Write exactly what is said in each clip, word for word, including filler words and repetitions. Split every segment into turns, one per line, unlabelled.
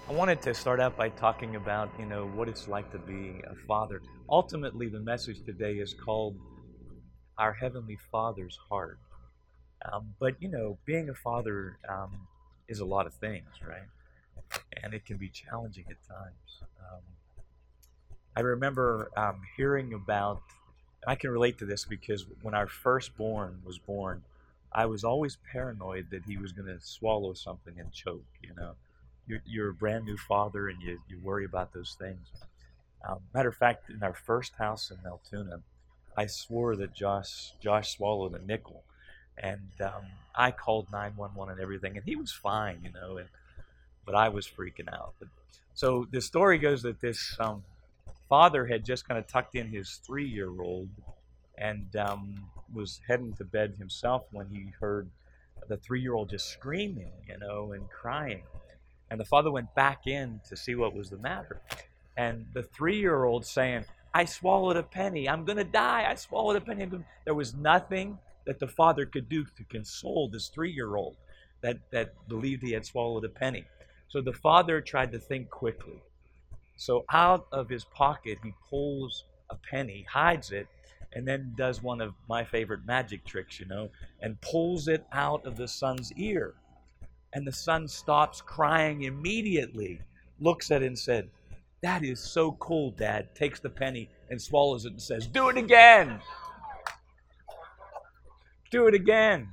I wanted to start out by talking about, you know, what it's like to be a father. Ultimately, the message today is called Our Heavenly Father's Heart. Um, but, you know, being a father um, is a lot of things, right? And it can be challenging at times. Um, I remember um, hearing about, and I can relate to this because when our firstborn was born, I was always paranoid that he was going to swallow something and choke, you know. You're, you're a brand new father and you, you worry about those things. Um, matter of fact, in our first house in Altoona, I swore that Josh Josh swallowed a nickel, and um, I called nine one one and everything, and he was fine, you know, and but I was freaking out. But, so the story goes that this um, father had just kind of tucked in his three-year-old and um, was heading to bed himself when he heard the three-year-old just screaming, you know, and crying. And the father went back in to see what was the matter. And the three-year-old saying, I swallowed a penny. I'm going to die. I swallowed a penny. There was nothing that the father could do to console this three-year-old that, that believed he had swallowed a penny. So the father tried to think quickly. So out of his pocket, he pulls a penny, hides it, and then does one of my favorite magic tricks, you know, and pulls it out of the son's ear. And the son stops crying immediately, looks at it and said, that is so cool, Dad. Takes the penny and swallows it and says, do it again. Do it again.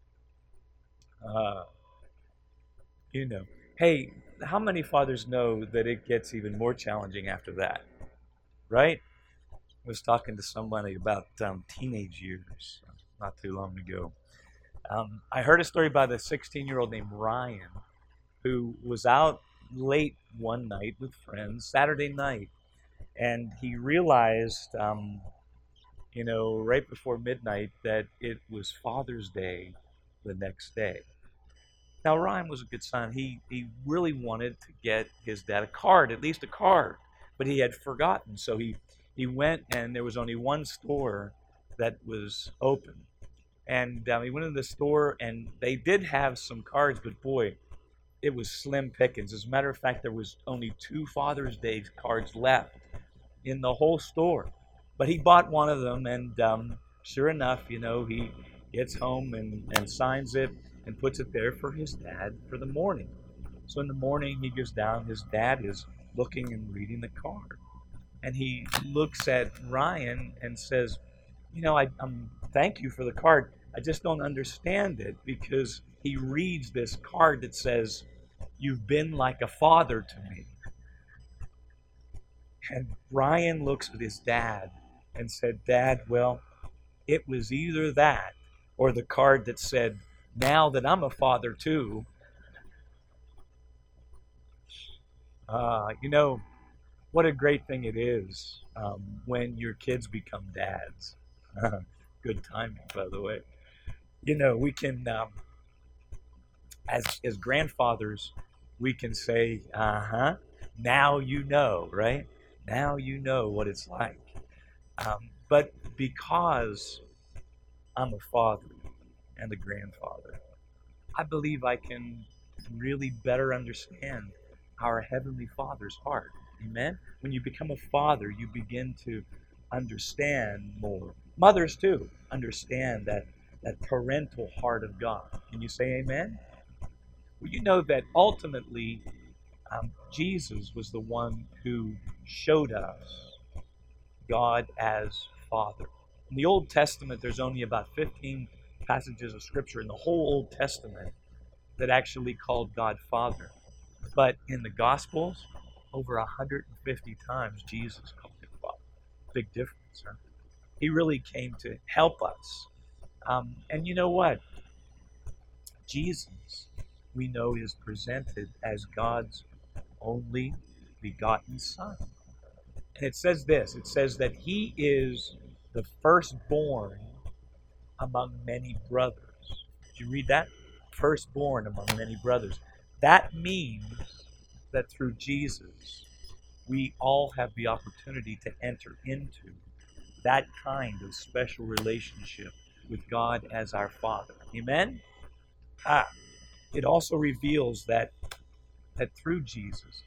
Uh, you know. Hey, how many fathers know that it gets even more challenging after that? Right? I was talking to somebody about um, teenage years not too long ago. Um, I heard a story about a sixteen-year-old named Ryan who was out late one night with friends, Saturday night, and he realized, um, you know, right before midnight that it was Father's Day the next day. Now, Ryan was a good son. He, he really wanted to get his dad a card, at least a card, but he had forgotten. So he, he went, and there was only one store that was open. And um, he went into the store, and they did have some cards, but boy, it was slim pickings. As a matter of fact, there was only two Father's Day cards left in the whole store. But he bought one of them, and um, sure enough, you know, he gets home and, and signs it and puts it there for his dad for the morning. So in the morning, he goes down. His dad is looking and reading the card. And he looks at Ryan and says, you know, I, I'm thank you for the card. I just don't understand it, because he reads this card that says, you've been like a father to me. And Ryan looks at his dad and said, Dad, well, it was either that or the card that said, now that I'm a father too. Uh, you know, what a great thing it is um, when your kids become dads. Good timing, by the way. You know, we can, um, as as grandfathers, we can say, uh-huh, now you know, right? Now you know what it's like. Um, but because I'm a father and a grandfather, I believe I can really better understand our Heavenly Father's heart. Amen? When you become a father, you begin to understand more. Mothers, too, understand that, that parental heart of God. Can you say amen? Well, you know that ultimately um, Jesus was the one who showed us God as Father. In the Old Testament, there's only about fifteen passages of Scripture in the whole Old Testament that actually called God Father. But in the Gospels, over one hundred fifty times Jesus called him Father. Big difference, huh? He really came to help us. Um, and you know what? Jesus, we know, is presented as God's only begotten Son. And it says this, it says that he is the firstborn among many brothers. Did you read that? Firstborn among many brothers. That means that through Jesus, we all have the opportunity to enter into that kind of special relationship with God as our Father. Amen? Ah, it also reveals that that through Jesus,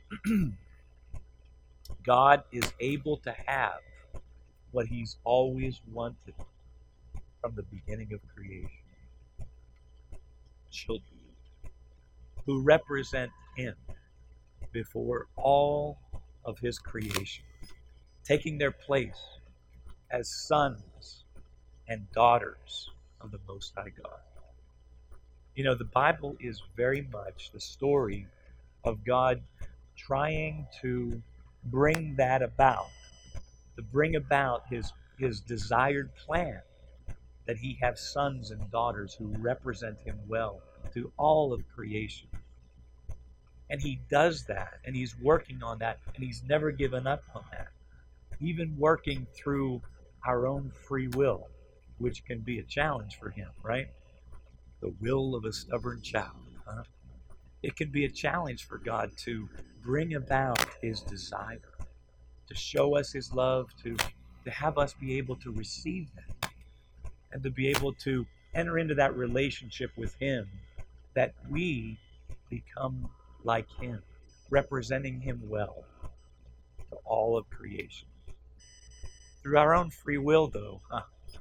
God is able to have what he's always wanted from the beginning of creation. Children who represent him before all of his creation, taking their place as sons and daughters of the Most High God. You know, the Bible is very much the story of God trying to bring that about, to bring about his, his desired plan, that he have sons and daughters who represent him well to all of creation. And he does that, and he's working on that, and he's never given up on that. Even working through our own free will, which can be a challenge for him, right? The will of a stubborn child. Huh? It can be a challenge for God to bring about his desire, to show us his love, to, to have us be able to receive that, and to be able to enter into that relationship with him, that we become like him, representing him well to all of creation. Through our own free will, though, huh,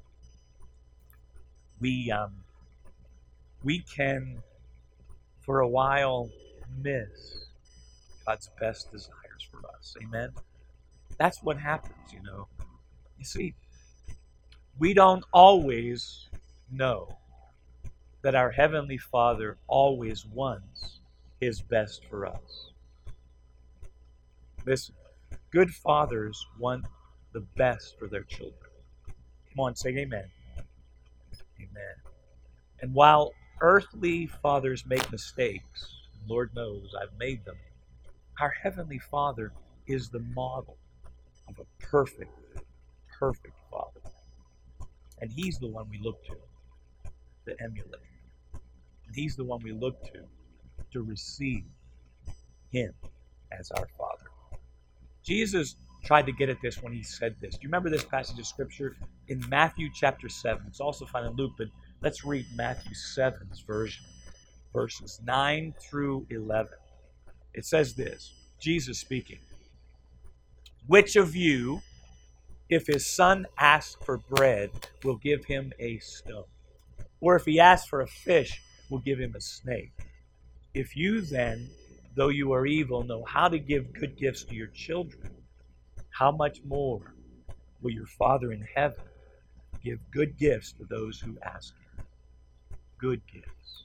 we um, we can, for a while, miss God's best desires for us. Amen? That's what happens, you know. You see, we don't always know that our Heavenly Father always wants his best for us. Listen, good fathers want the best for their children. Come on, say amen. Amen. And while earthly fathers make mistakes, Lord knows I've made them, our Heavenly Father is the model of a perfect, perfect Father. And he's the one we look to, to emulate. And he's the one we look to, to receive him as our Father. Jesus tried to get at this when he said this. Do you remember this passage of Scripture in Matthew chapter seven? It's also found in Luke, but let's read Matthew seven's version, verses nine through eleven. It says this, Jesus speaking, "Which of you, if his son asks for bread, will give him a stone? Or if he asks for a fish, will give him a snake? If you then, though you are evil, know how to give good gifts to your children, how much more will your Father in heaven give good gifts to those who ask him?" Good gifts.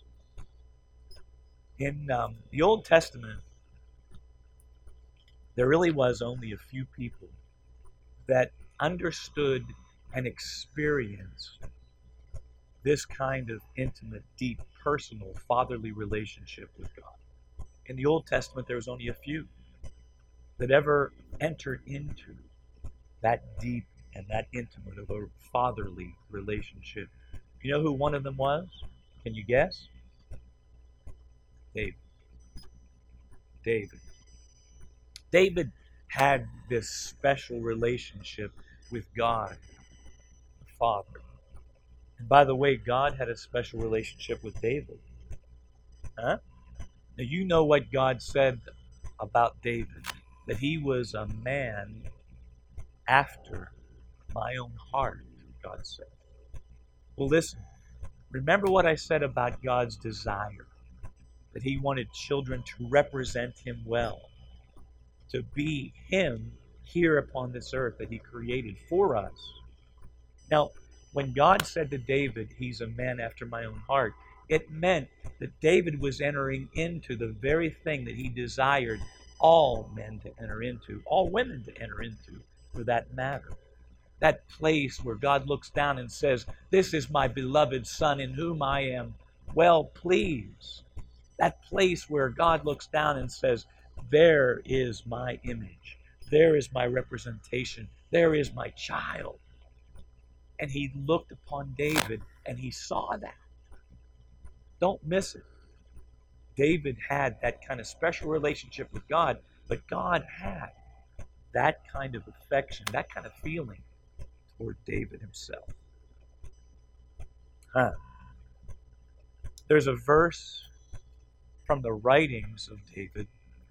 In um, the Old Testament, there really was only a few people that understood and experienced this kind of intimate, deep, personal, fatherly relationship with God. In the Old Testament, there was only a few that ever entered into that deep and that intimate of a fatherly relationship. You know who one of them was? Can you guess? David. David. David had this special relationship with God, the Father. And by the way, God had a special relationship with David. Huh? Now you know what God said about David, that he was a man after my own heart, God said. Well, listen, remember what I said about God's desire, that he wanted children to represent him well, to be him here upon this earth that he created for us. Now, when God said to David, he's a man after my own heart, it meant that David was entering into the very thing that he desired all men to enter into, all women to enter into, for that matter. That place where God looks down and says, "This is my beloved Son in whom I am well pleased." That place where God looks down and says, "There is my image. There is my representation. There is my child." And he looked upon David and he saw that. Don't miss it. David had that kind of special relationship with God, but God had that kind of affection, that kind of feeling toward David himself. Huh. There's a verse from the writings of David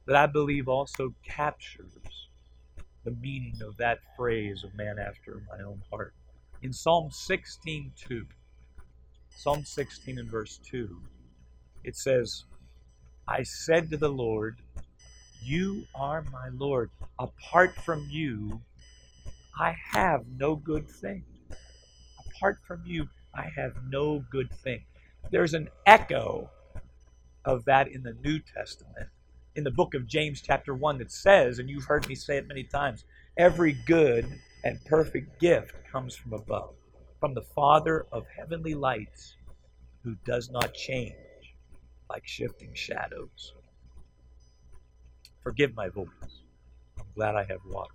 that I believe also captures the meaning of that phrase, "a man after my own heart." In Psalm sixteen two, Psalm sixteen and verse two, it says, "I said to the Lord, you are my Lord. Apart from you, I have no good thing. Apart from you, I have no good thing." There's an echo of that in the New Testament, in the book of James chapter one, that says, and you've heard me say it many times, every good and perfect gift comes from above, from the Father of heavenly lights, who does not change like shifting shadows. Forgive my voice. I'm glad I have water.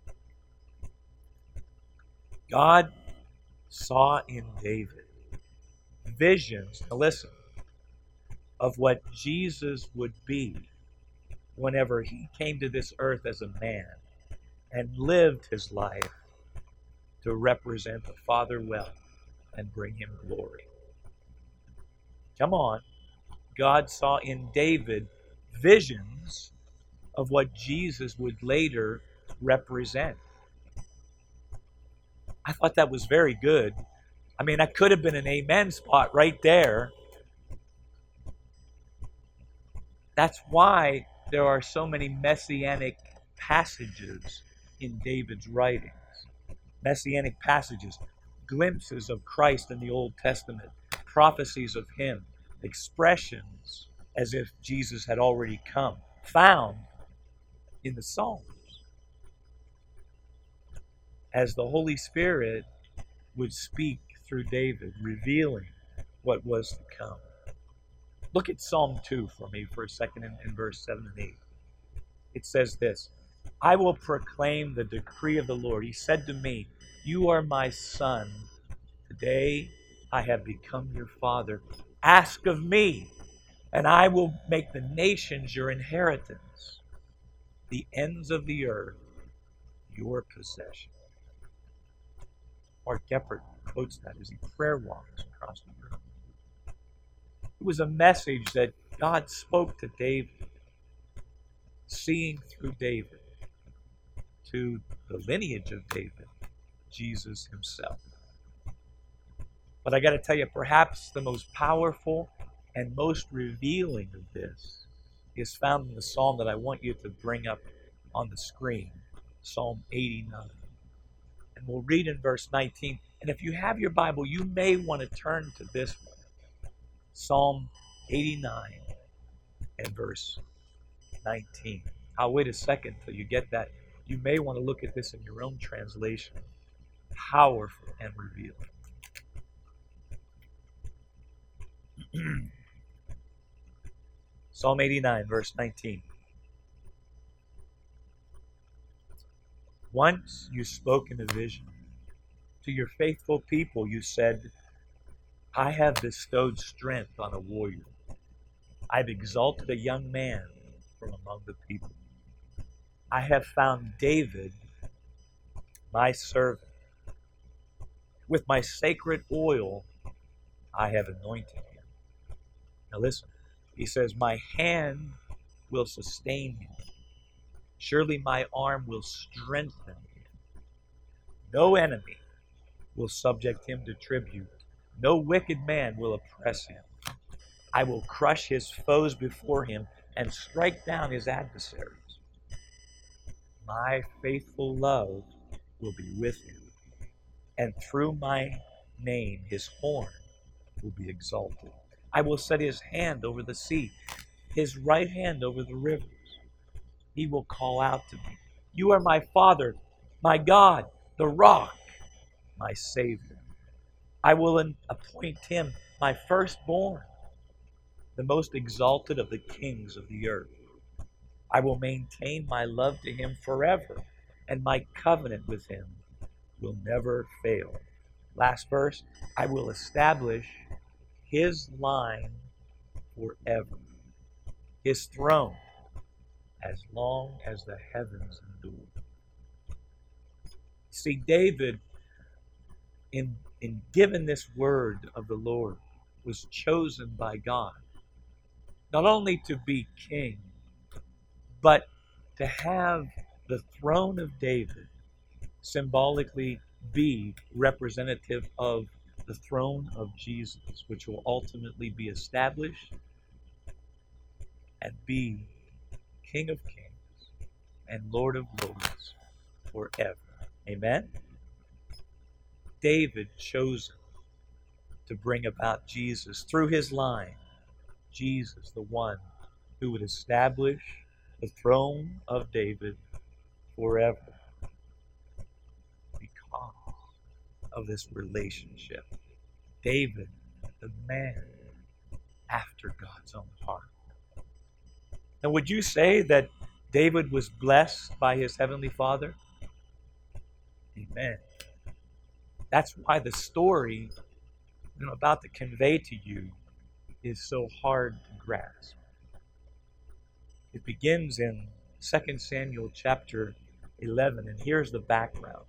God saw in David visions, now listen, of what Jesus would be whenever he came to this earth as a man and lived his life to represent the Father well and bring him glory. Come on. God saw in David visions of what Jesus would later represent. I thought that was very good. I mean, that could have been an amen spot right there. That's why there are so many messianic passages in David's writings. Messianic passages, glimpses of Christ in the Old Testament, prophecies of him, expressions as if Jesus had already come, found in the Psalms, as the Holy Spirit would speak through David, revealing what was to come. Look at Psalm two for me for a second in, in verse seven and eight. It says this, "I will proclaim the decree of the Lord. He said to me, you are my son. Today I have become your father. Ask of me, and I will make the nations your inheritance, the ends of the earth your possession." Mark Geppert quotes that as he prayer walks across the earth. It was a message that God spoke to David, seeing through David to the lineage of David, Jesus himself. But I got to tell you, perhaps the most powerful and most revealing of this is found in the psalm that I want you to bring up on the screen, Psalm eighty-nine. And we'll read in verse nineteen. And if you have your Bible, you may want to turn to this one, Psalm eighty-nine and verse nineteen. I'll wait a second till you get that. You may want to look at this in your own translation. Powerful and revealing. Psalm eighty-nine, verse nineteen. "Once you spoke in a vision. To your faithful people you said, I have bestowed strength on a warrior. I've exalted a young man from among the people. I have found David, my servant. With my sacred oil I have anointed him." Now listen, he says, "My hand will sustain him. Surely my arm will strengthen him. No enemy will subject him to tribute. No wicked man will oppress him. I will crush his foes before him and strike down his adversaries. My faithful love will be with him, and through my name his horn will be exalted. I will set his hand over the sea, his right hand over the rivers. He will call out to me, you are my Father, my God, the rock, my Savior. I will appoint him my firstborn, the most exalted of the kings of the earth. I will maintain my love to him forever, and my covenant with him will never fail." Last verse, "I will establish his line forever, his throne as long as the heavens endure." See, David, in, in given this word of the Lord, was chosen by God, not only to be king, but to have the throne of David symbolically be representative of the throne of Jesus, which will ultimately be established and be King of Kings and Lord of Lords forever. Amen? David chosen to bring about Jesus through his line. Jesus, the one who would establish the throne of David forever because of this relationship. David, the man after God's own heart. And would you say that David was blessed by his heavenly Father? Amen. That's why the story I'm about to convey to you is so hard to grasp. It begins in Second Samuel chapter eleven, and here's the background.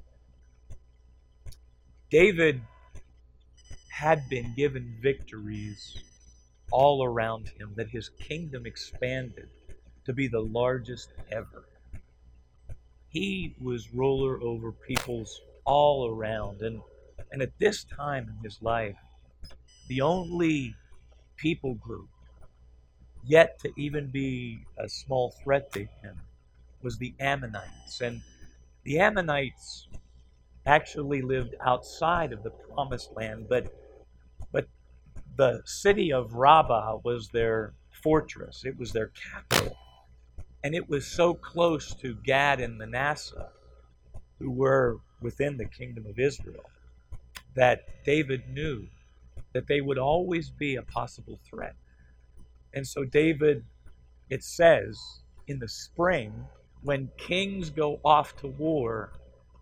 David had been given victories all around him, that his kingdom expanded to be the largest ever. He was ruler over peoples all around, and, and at this time in his life, the only people group yet to even be a small threat to him was the Ammonites. And the Ammonites actually lived outside of the promised land, but but the city of Rabbah was their fortress. It was their capital. And it was so close to Gad and Manasseh, who were within the kingdom of Israel, that David knew that they would always be a possible threat. And so David, it says, in the spring, when kings go off to war,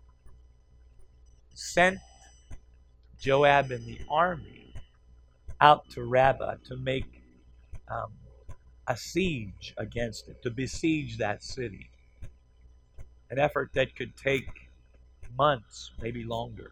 sent Joab and the army out to Rabbah to make um, a siege against it, to besiege that city. An effort that could take months, maybe longer.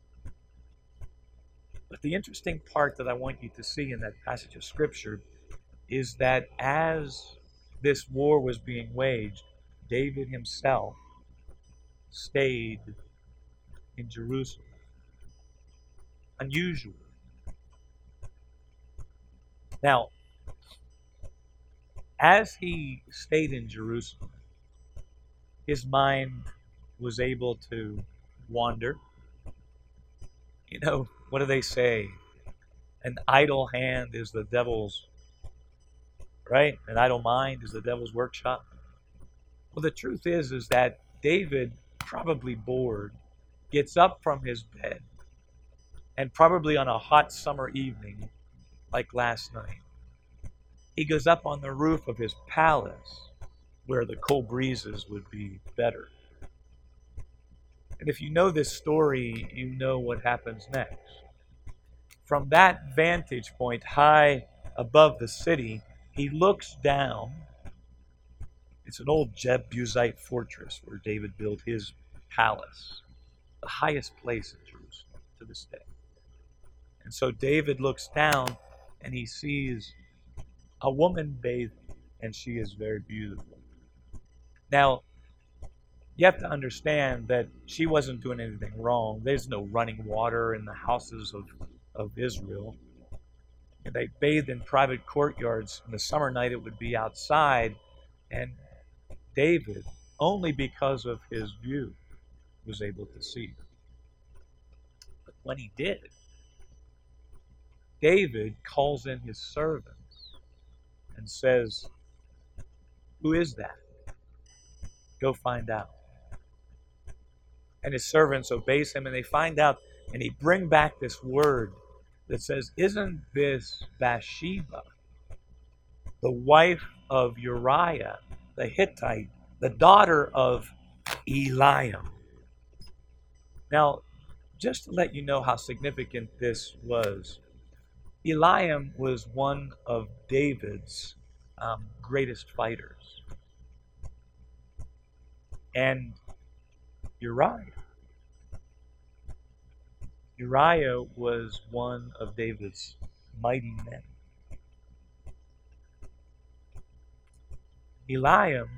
But the interesting part that I want you to see in that passage of Scripture is that as this war was being waged, David himself stayed in Jerusalem. Unusual. Now, as he stayed in Jerusalem, his mind was able to wander. You know, what do they say? An idle hand is the devil's, right? An idle mind is the devil's workshop. Well, the truth is, is that David, probably bored, gets up from his bed, and probably on a hot summer evening, like last night, he goes up on the roof of his palace, where the cold breezes would be better. And if you know this story, you know what happens next. From that vantage point, high above the city, he looks down. It's an old Jebusite fortress where David built his palace, the highest place in Jerusalem to this day. And so David looks down and he sees a woman bathing, and she is very beautiful. Now, you have to understand that she wasn't doing anything wrong. There's no running water in the houses of, of Israel. And they bathed in private courtyards. In the summer night, it would be outside. And David, only because of his view, was able to see. But when he did, David calls in his servants and says, "Who is that? Go find out." And his servants obeys him, and they find out, and he bring back this word that says, "Isn't this Bathsheba, the wife of Uriah the Hittite, the daughter of Eliam?" Now, just to let you know how significant this was, Eliam was one of David's um, greatest fighters. And Uriah. Uriah was one of David's mighty men. Eliam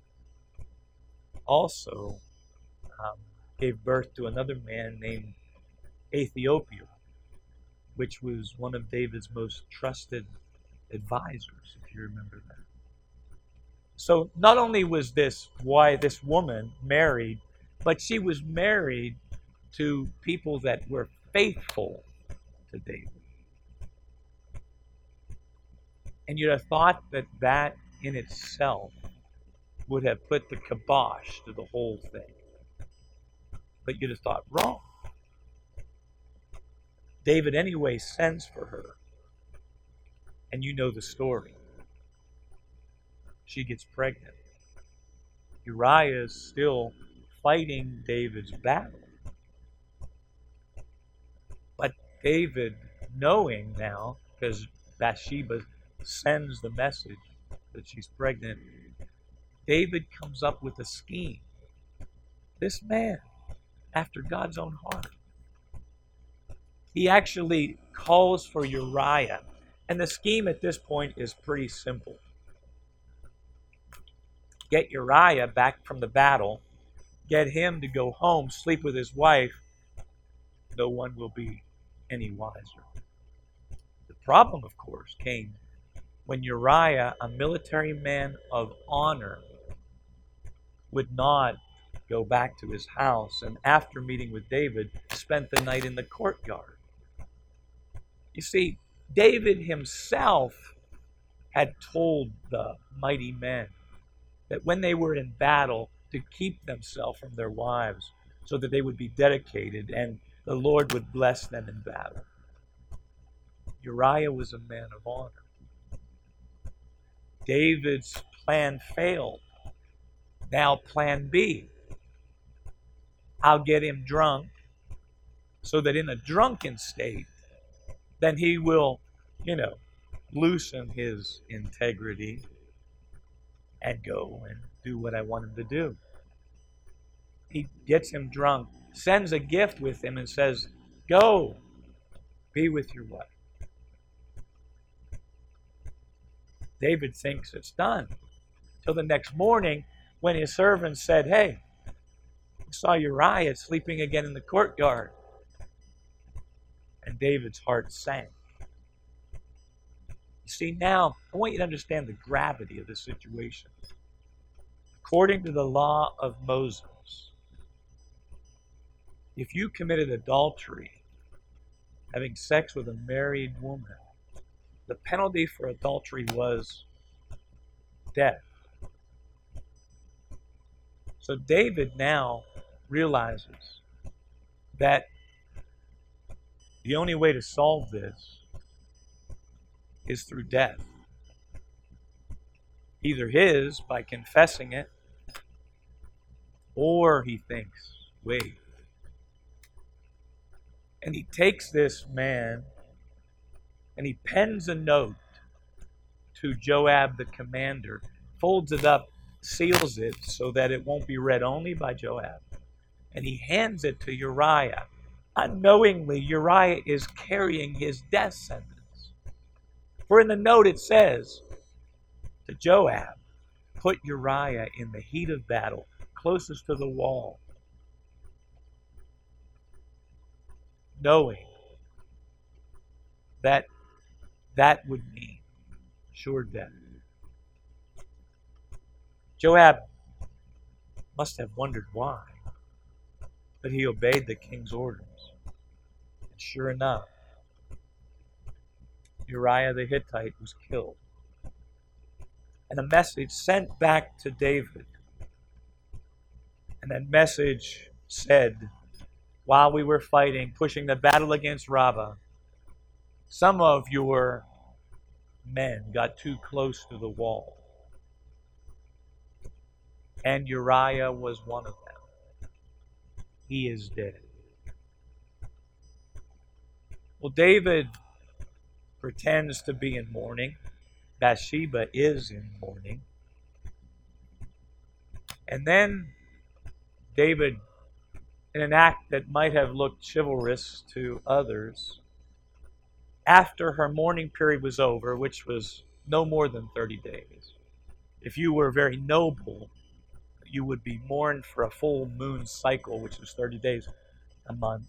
also um, gave birth to another man named Athiopiel, which was one of David's most trusted advisors, if you remember that. So not only was this why this woman married, but she was married to people that were faithful to David. And you'd have thought that that in itself would have put the kibosh to the whole thing. But you'd have thought, wrong. David anyway sends for her. And you know the story. She gets pregnant. Uriah is still fighting David's battle. But David, knowing now, because Bathsheba sends the message that she's pregnant, David comes up with a scheme. This man, after God's own heart, he actually calls for Uriah. And the scheme at this point is pretty simple. Get Uriah back from the battle, get him to go home, sleep with his wife. No one will be any wiser. The problem, of course, came when Uriah, a military man of honor, would not go back to his house, and after meeting with David, spent the night in the courtyard. You see, David himself had told the mighty men that when they were in battle, to keep themselves from their wives, so that they would be dedicated and the Lord would bless them in battle. Uriah was a man of honor. David's plan failed. Now plan B. I'll get him drunk so that in a drunken state, then he will, you know, loosen his integrity and go and do what I want him to do. He gets him drunk, sends a gift with him and says, go, be with your wife. David thinks it's done. Till the next morning when his servants said, hey, we saw Uriah sleeping again in the courtyard. And David's heart sank. You see, now, I want you to understand the gravity of this situation. According to the law of Moses, if you committed adultery, having sex with a married woman, the penalty for adultery was death. So David now realizes that the only way to solve this is through death. Either his, by confessing it, or he thinks, wait. And he takes this man and he pens a note to Joab the commander, folds it up, seals it so that it won't be read only by Joab. And he hands it to Uriah. Unknowingly, Uriah is carrying his death sentence. For in the note it says to Joab, put Uriah in the heat of battle, closest to the wall, knowing that that would mean sure death. Joab must have wondered why, but he obeyed the king's orders. And sure enough, Uriah the Hittite was killed. And a message sent back to David. And that message said, while we were fighting, pushing the battle against Rabbah, some of your men got too close to the wall. And Uriah was one of them. He is dead. Well, David pretends to be in mourning. Bathsheba is in mourning. And then David, in an act that might have looked chivalrous to others, after her mourning period was over, which was no more than thirty days, If you were very noble, you would be mourned for a full moon cycle, which is thirty days a month.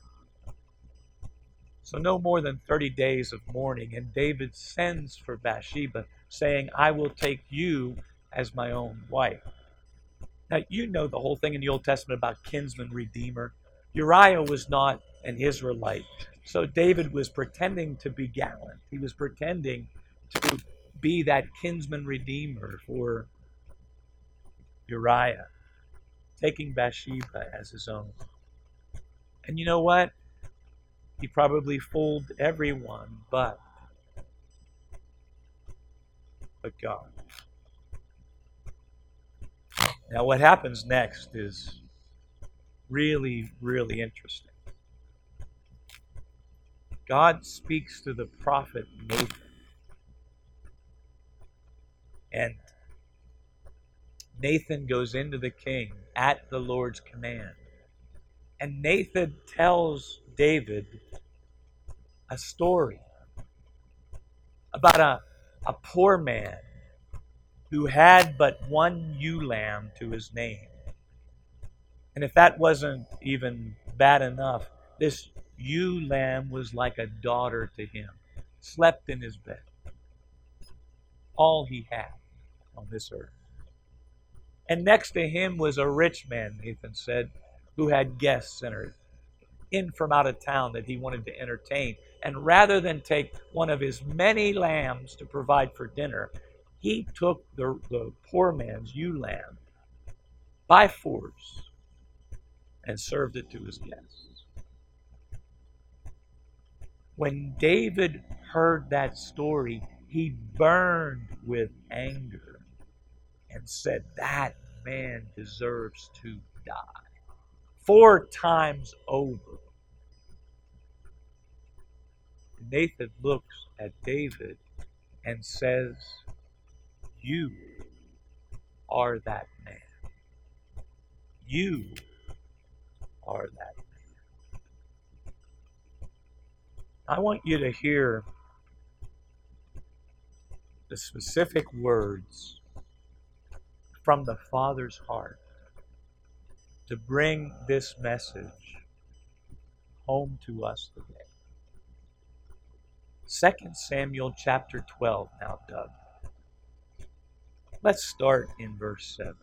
So no more than thirty days of mourning. And David sends for Bathsheba, saying, I will take you as my own wife. Now, you know the whole thing in the Old Testament about kinsman redeemer. Uriah was not an Israelite. So David was pretending to be gallant. He was pretending to be that kinsman redeemer for Uriah, taking Bathsheba as his own. And you know what? He probably fooled everyone but, but God. Now what happens next is really, really interesting. God speaks to the prophet Nathan. And Nathan goes into the king at the Lord's command. And Nathan tells David a story about a, a poor man who had but one ewe lamb to his name. And if that wasn't even bad enough, this ewe lamb was like a daughter to him, slept in his bed. All he had on this earth. And next to him was a rich man, Nathan said, who had guests in from out of town that he wanted to entertain. And rather than take one of his many lambs to provide for dinner, he took the, the poor man's ewe lamb by force and served it to his guests. When David heard that story, he burned with anger and said, that man deserves to die. Four times over. Nathan looks at David and says, you are that man. You are that man. I want you to hear the specific words from the Father's heart to bring this message home to us today. Second Samuel chapter twelve now, Doug. Let's start in verse seven.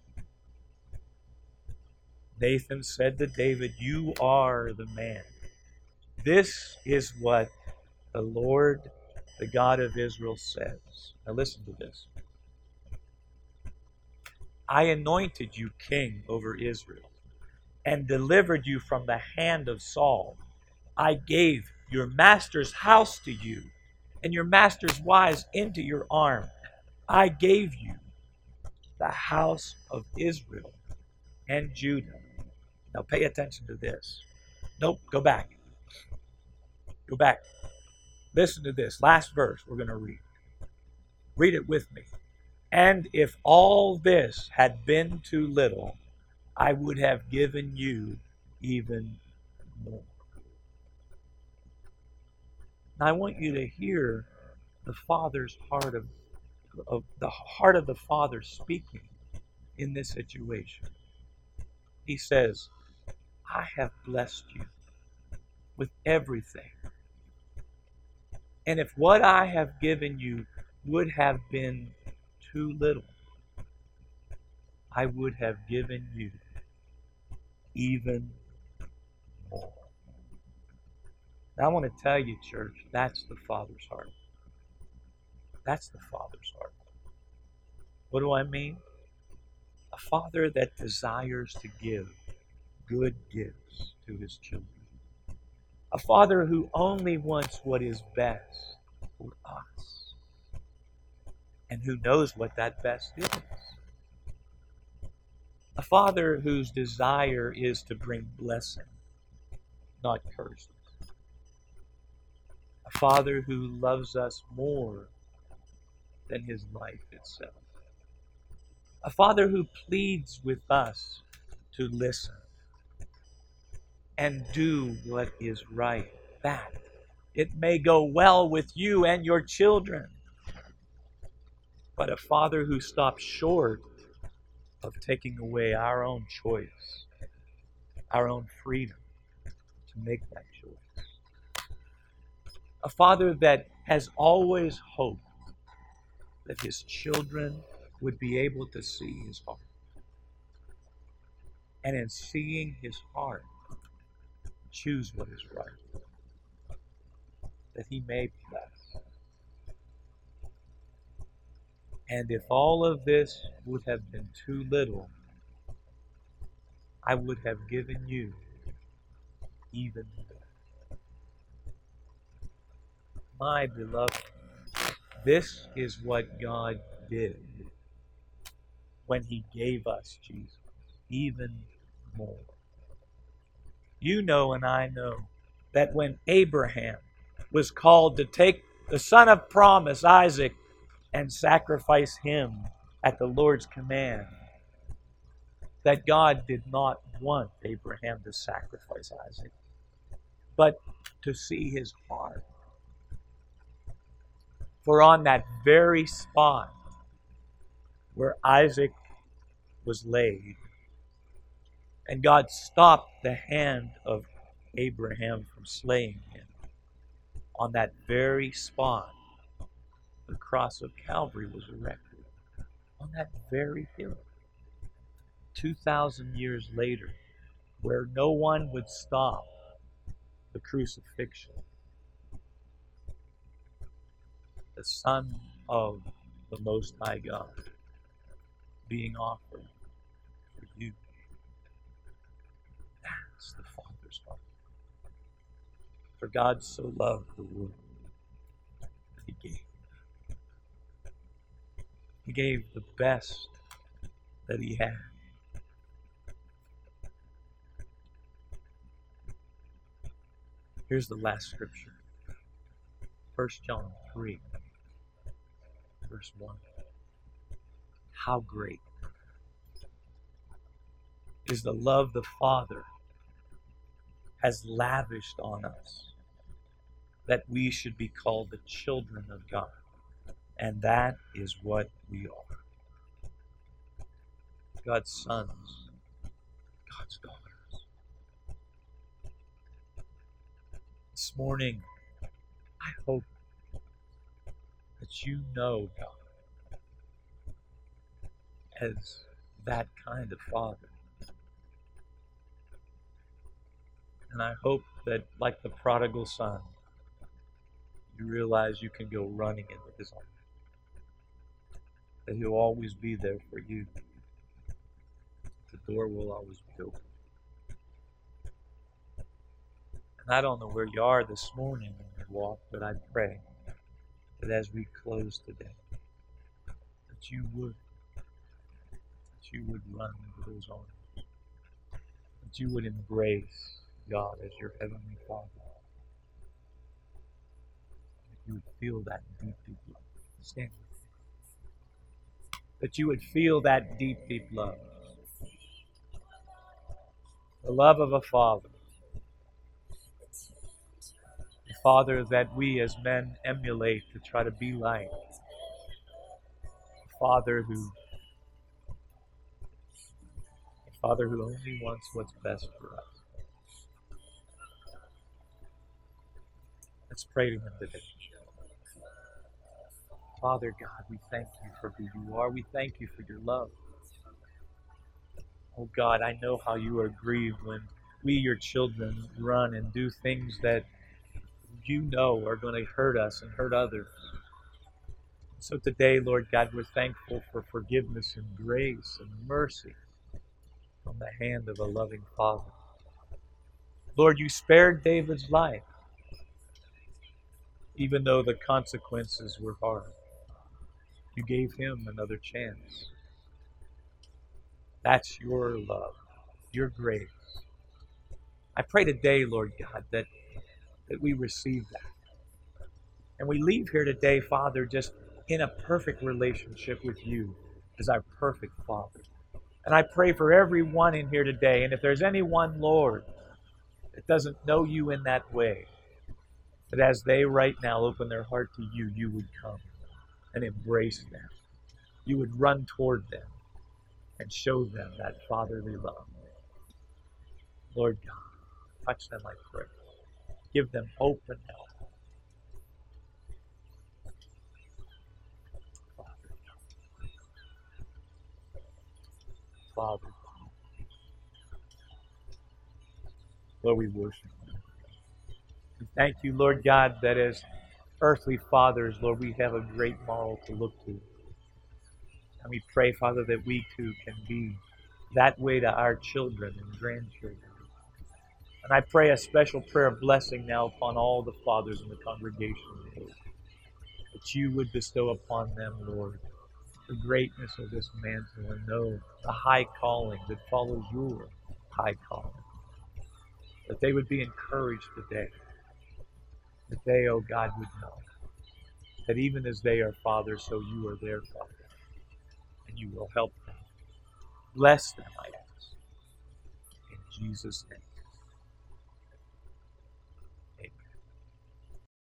Nathan said to David, you are the man. This is what the Lord, the God of Israel, says. Now listen to this. I anointed you king over Israel and delivered you from the hand of Saul. I gave your master's house to you and your master's wives into your arm. I gave you the house of Israel and Judah. Now pay attention to this. Nope, go back. Go back. Listen to this. Last verse we're going to read. Read it with me. And if all this had been too little, I would have given you even more. Now I want you to hear the Father's heart of, of the heart of the Father speaking in this situation. He says, I have blessed you with everything. And if what I have given you would have been too little, I would have given you even more. Now I want to tell you, church, that's the Father's heart. That's the Father's heart. What do I mean? A Father that desires to give good gifts to his children. A Father who only wants what is best for us. And who knows what that best is. A Father whose desire is to bring blessing, not curses. A Father who loves us more than his life itself. A Father who pleads with us to listen and do what is right, that it may go well with you and your children. but a Father who stops short of taking away our own choice, our own freedom to make that choice. A Father that has always hoped that His children would be able to see His heart. And in seeing His heart, choose what is right, that He may bless. And if all of this would have been too little, I would have given you even more. My beloved, this is what God did when He gave us Jesus, even more. You know and I know that when Abraham was called to take the son of promise, Isaac, and sacrifice him at the Lord's command, that God did not want Abraham to sacrifice Isaac, but to see his heart. For on that very spot where Isaac was laid, and God stopped the hand of Abraham from slaying him, on that very spot, the cross of Calvary was erected. On that very hill. Two thousand years later, where no one would stop the crucifixion, the Son of the Most High God being offered for you. That's the Father's heart. For God so loved the world that He gave. He gave the best that He had. Here's the last scripture. First John three, verse one. How great is the love the Father has lavished on us, that we should be called the children of God. And that is what we are. God's sons, God's daughters. This morning, I hope that you know God as that kind of Father. And I hope that, like the prodigal son, you realize you can go running into His arms. That He'll always be there for you. The door will always be open. And I don't know where you are this morning in your walk, but I pray that as we close today, that you would, that you would run into those arms. That you would embrace God as your Heavenly Father. That you would feel that deep, deep love. Stand with me. That you would feel that deep, deep love. The love of a Father. A Father that we as men emulate to try to be like. A Father who a Father who only wants what's best for us. Let's pray to Him today. Father God, we thank You for who You are. We thank You for Your love. Oh God, I know how You are grieved when we, Your children, run and do things that You know are going to hurt us and hurt others. So today, Lord God, we're thankful for forgiveness and grace and mercy from the hand of a loving Father. Lord, You spared David's life, even though the consequences were hard. You gave him another chance. That's Your love, Your grace. I pray today, Lord God, that, that we receive that. And we leave here today, Father, just in a perfect relationship with You as our perfect Father. And I pray for everyone in here today, and if there's anyone, Lord, that doesn't know You in that way, that as they right now open their heart to You, You would come and embrace them you would run toward them and show them that fatherly love. Lord God, touch them, I pray. Give them hope and help. Father, Lord, we worship you. We thank you, Lord God, that as earthly fathers, Lord, we have a great model to look to. And we pray, Father, that we too can be that way to our children and grandchildren. And I pray a special prayer of blessing now upon all the fathers in the congregation, Lord, that you would bestow upon them, Lord, the greatness of this mantle and know the high calling that follows your high calling. That they would be encouraged today. That they, oh God, would know that even as they are fathers, so you are their father. And you will help them. Bless them, I ask. In Jesus' name.